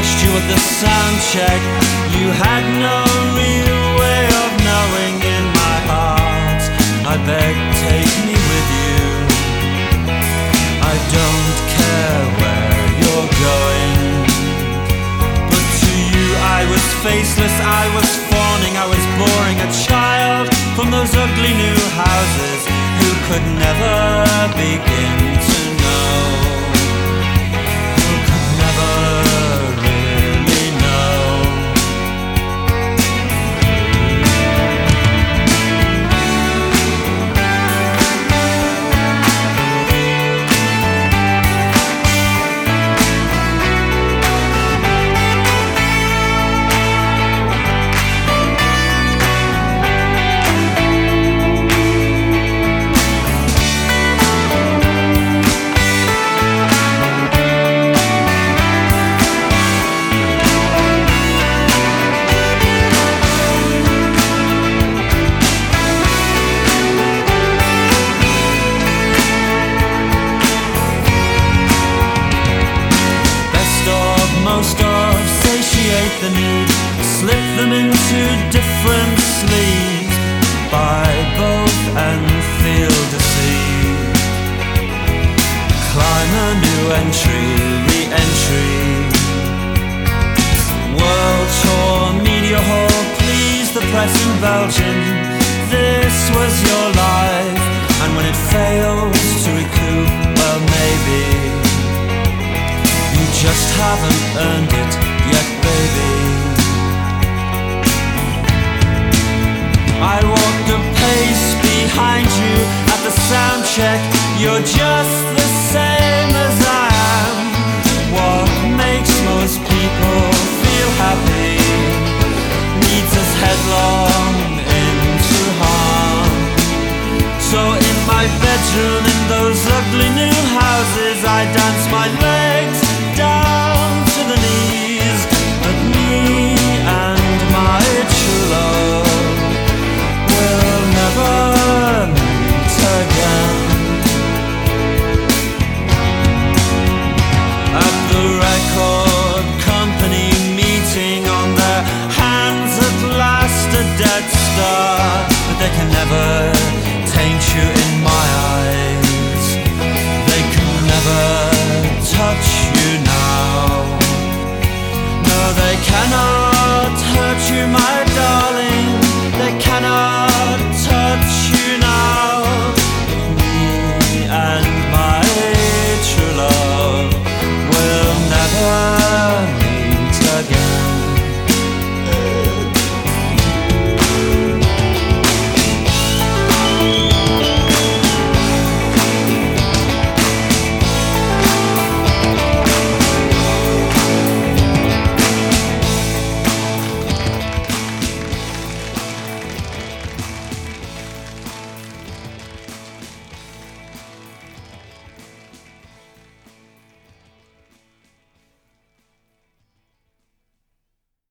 watched you at the sound check. You had no real way of knowing in my heart. I beg, take me with you. I don't care where you're going, but to you I was faceless, I was fawning, I was boring, a child from those ugly new houses who could never begin to know, who could never really know. Most of satiate the need, slip them into different sleeves, buy both and feel deceived. Climb a new entry, re-entry. World tour, media hall, please the press in Belgium. This was your life, and when it fails to recoup, well maybe you just haven't earned it yet, baby. I walked a pace behind you at the sound check. You're just the same as I am. What makes most people feel happy leads us headlong into harm. So in my bedroom, in those ugly new houses, I dance my love